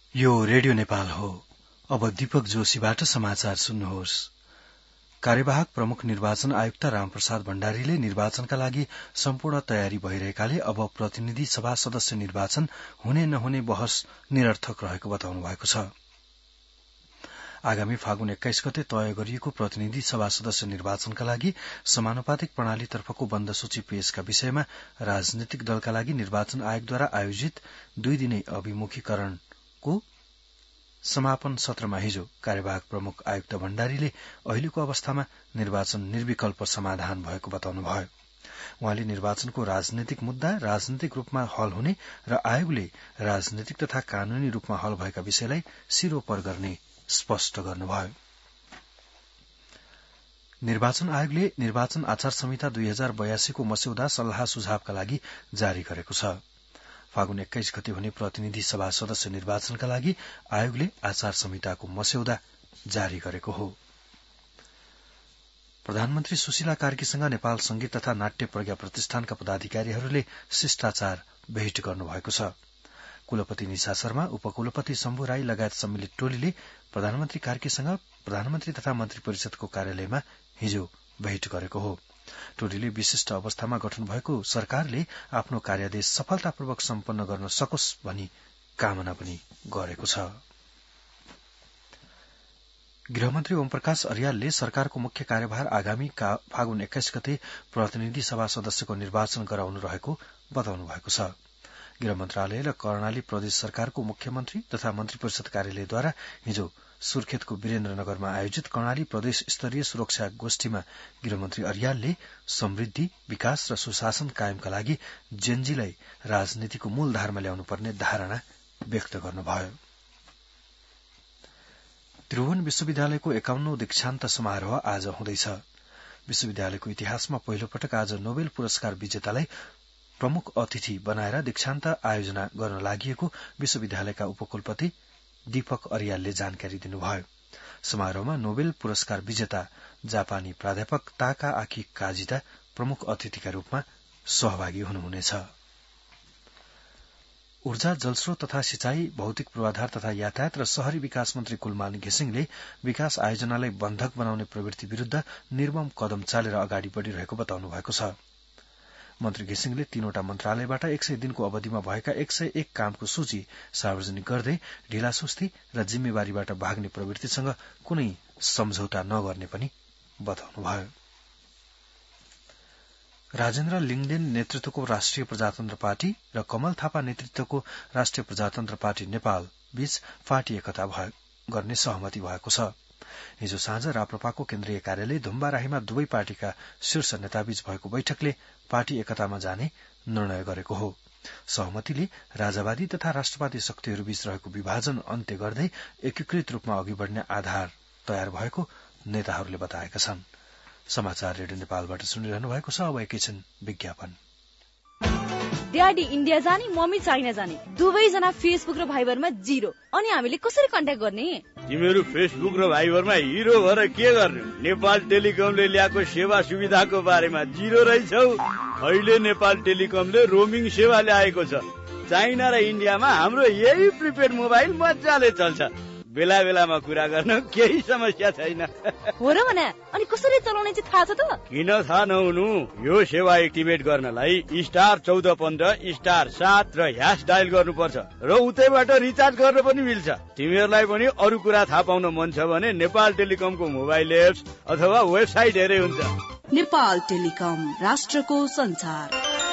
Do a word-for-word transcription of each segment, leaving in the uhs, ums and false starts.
यो रेडियो नेपाल हो। अब दीपक जोशीबाट समाचार सुन्नुहोस्। कार्यवाहक प्रमुख निर्वाचन आयुक्त रामप्रसाद भण्डारीले निर्वाचनका लागि सम्पूर्ण तयारी भइरहेकाले अब प्रतिनिधि सभा सदस्य निर्वाचन हुने नहुने बहस निरर्थक रहेको बताउनु भएको छ। आगामी फागुन एक्काइस गते तय गरिएको प्रतिनिधि सभा सदस्य निर्वाचनका लागि समानुपातिक प्रणालीतर्फको बन्द सूची पेशका विषयमा राजनैतिक दलका लागि निर्वाचन आयोगद्वारा आयोजित दुई दिने अभिमुखीकरणको समापन सत्रमा हिजो कार्यवाहक प्रमुख आयुक्त भण्डारीले अहिलेको अवस्थामा निर्वाचन निर्विकल्प समाधान भएको बताउनुभयो। उहाँले निर्वाचनको राजनैतिक मुद्दा राजनैतिक रूपमा हल हुने र आयोगले राजनैतिक तथा कानूनी रूपमा हल भएका विषयलाई सिरोपर गर्ने स्पष्ट गर्नुभयो। निर्वाचन आयोगले निर्वाचन आचार संहिता दुई हजार बयासीको मस्यौदा सल्लाह सुझावका लागि जारी गरेको छ। फागुन एक्काइस गते हुने प्रतिनिधि सभा सदस्य निर्वाचनका लागि आयोगले आचार संहिताको मस्यौदा जारी गरेको हो। प्रधानमन्त्री सुशीला कार्कीसँग नेपाल संगीत तथा नाट्य प्रज्ञा प्रतिष्ठानका पदाधिकारीहरूले शिष्टाचार भेट गर्नुभएको छ। कुलपति निशा शर्मा, उपकुलपति शम्भु राई लगायत सम्मिलित टोलीले प्रधानमन्त्री कार्कीसँग प्रधानमन्त्री तथा मन्त्री परिषदको कार्यालयमा हिजो भेट गरेको हो। टोलीले विशिष्ट अवस्थामा गठन भएको सरकारले आफ्नो कार्यादेश सफलतापूर्वक सम्पन्न गर्न सकोस् भनी कामना पनि गरेको छ। गृहमन्त्री ओमप्रकाश अर्यालले सरकारको मुख्य कार्यभार आगामी फागुन एक्काइस गते प्रतिनिधि सभा सदस्यको निर्वाचन गराउनु रहेको बताउनु भएको छ। गृह मन्त्रालय र कर्णाली प्रदेश सरकारको मुख्यमन्त्री तथा मन्त्री परिषद कार्यालयद्वारा हिजो सुर्खेतको वीरेन्द्रनगरमा आयोजित कर्णाली प्रदेश स्तरीय सुरक्षा गोष्ठीमा गृहमन्त्री अर्यालले समृद्धि, विकास र सुशासन कायमका लागि जेनजीलाई राजनीतिको मूलधारमा ल्याउनुपर्ने धारणा व्यक्त गर्नुभयो। त्रिभुवन विश्वविद्यालयको एकाउन्नौ दीक्षान्त समारोह आज हुँदैछ। विश्वविद्यालयको इतिहासमा पहिलो पटक आज नोबेल पुरस्कार विजेतालाई प्रमुख अतिथि बनाएर दीक्षान्त आयोजना गर्न लागि विश्वविद्यालयका उपकुलपति दीपक अर्यालले जानकारी दिनुभयो। समारोहमा नोबेल पुरस्कार विजेता जापानी प्राध्यापक ताका आकी काजिता प्रमुख अतिथिका रूपमा सहभागी हुनुहुनेछ। ऊर्जा, जलस्रोत तथा सिंचाई, भौतिक पूर्वाधार तथा यातायात र शहरी विकास मन्त्री कुलमान घिसिङले विकास आयोजनालाई बन्धक बनाउने प्रवृत्ति विरूद्ध निर्मम कदम चालेर अगाडि बढ़िरहेको बताउनु भएको छ। मन्त्री घिसिङले तीनवटा मन्त्रालयबाट एक सय दिनको अवधिमा भएका एक सय एक कामको सूची सार्वजनिक गर्दै ढिलासुस्ती र जिम्मेवारीबाट भाग्ने प्रवृत्तिसँग कुनै सम्झौता नगर्ने पनि बताउनुभयो। राजेन्द्र लिङदेन नेतृत्वको राष्ट्रिय प्रजातन्त्र पार्टी र कमल थापा नेतृत्वको राष्ट्रिय प्रजातन्त्र पार्टी नेपाल बीच पार्टी एकता गर्ने सहमति भएको छ। हिजो साँझ राप्रपाको केन्द्रीय कार्यालय धुम्बाराहीमा दुवै पार्टीका शीर्ष नेताबीच भएको बैठकले पार्टी एकतामा जाने निर्णय गरेको हो। सहमतिले राजावादी तथा राष्ट्रवादी शक्तिहरूबीच रहेको विभाजन अन्त्य गर्दै एकीकृत रूपमा अघि बढ़ने आधार तयार भएको नेताहरूले बताएका छन्। समाचार रेडियो नेपालबाट सुनिरहनु भएको छ। अब एकैछिन विज्ञापन। ड्याडी इन्डिया जाने, मम्मी चाइना जाने, दुवैजना फेसबुक र भाइबरमा जिरो। अनि हामीले कसरी कन्ट्याक्ट गर्ने? तिमीहरू फेसबुक र भाइबरमा हिरो भएर के गर्ने? नेपाल टेलिकमले ल्याएको सेवा सुविधाको बारेमा जिरो रहेछौ। अहिले नेपाल टेलिकमले रोमिङ सेवा ल्याएको छ। चाइना र इन्डियामा हाम्रो यही प्रिपेड मोबाइल मजाले चल्छ। बेला बेलामा कुरा गर्न केही समस्या छैन। हो र भने अनि कसरी चलाउने चाहिँ थाहा छ त? किन थाहा नहुनु? यो सेवा एक्टिभेट गर्नलाई स्टार चौध पन्ध्र स्टार सात र ह्यास डायल गर्नुपर्छ र उतैबाट रिचार्ज गर्न पनि मिल्छ। तिमीहरूलाई पनि अरू कुरा थाहा पाउन मन छ भने नेपाल टेलिकमको मोबाइल एप्स अथवा वेबसाइट हेरे हुन्छ। नेपाल टेलिकम, राष्ट्रको संचार।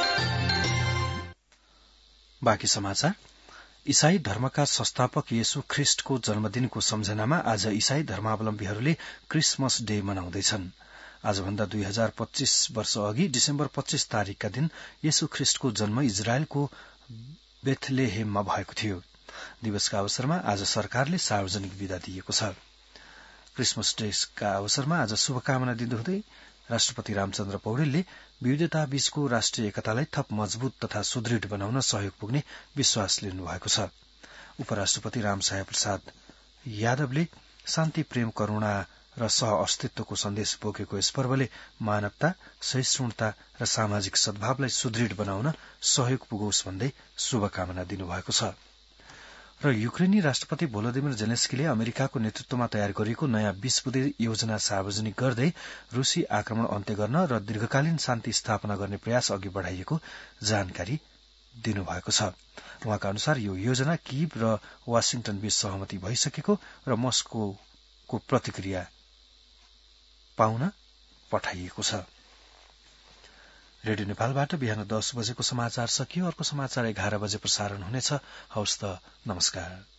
बाँकी समाचार। ईसाई धर्मका संस्थापक येशू ख्रिस्टको जन्मदिनको सम्झनामा आज ईसाई धर्मावलम्बीहरूले क्रिसमस डे मनाउँदैछन्। आजभन्दा दुई हजार पच्चीस वर्ष अघि डिसेम्बर पच्चीस तारीकका दिन येशू ख्रिस्टको जन्म इजरायलको बेथलेहेममा भएको थियो। दिवसका अवसरमा आज सरकारले सार्वजनिक विदा दिएको छ। क्रिसमस डेका अवसरमा आज शुभकामना दिँदै राष्ट्रपति रामचन्द्र पौडेलले विविधता बीचको राष्ट्रिय एकतालाई थप मजबूत तथा सुदृढ़ बनाउन सहयोग पुग्ने विश्वास लिनुभएको छ। उपराष्ट्रपति रामसाय प्रसाद यादवले शान्ति, प्रेम, करूणा र सह अस्तित्वको सन्देश बोकेको यस पर्वले मानवता, सहिष्णुता र सामाजिक सद्भावलाई सुदृढ़ बनाउन सहयोग पुगोस् भन्दै शुभकामना दिनुभएको छ। र युक्रेनी राष्ट्रपति भोलोदिमिर जेलेन्स्कीले अमेरिकाको नेतृत्वमा तयार गरिएको नयाँ बीस बुँदे योजना सार्वजनिक गर्दै रूसी आक्रमण अन्त्य गर्न र दीर्घकालीन शान्ति स्थापना गर्ने प्रयास अघि बढ़ाइएको जानकारी दिनुभएको छ। उहाँका अनुसार यो योजना कीव र वाशिंगटन बीच सहमति भइसकेको र मस्कोको प्रतिक्रिया पाउन पठाइएको छ। रेडियो नेपालबाट बिहान दस बजेको समाचार सकियो। अर्को समाचार एघार बजे प्रसारण हुनेछ। हवस् त, नमस्कार।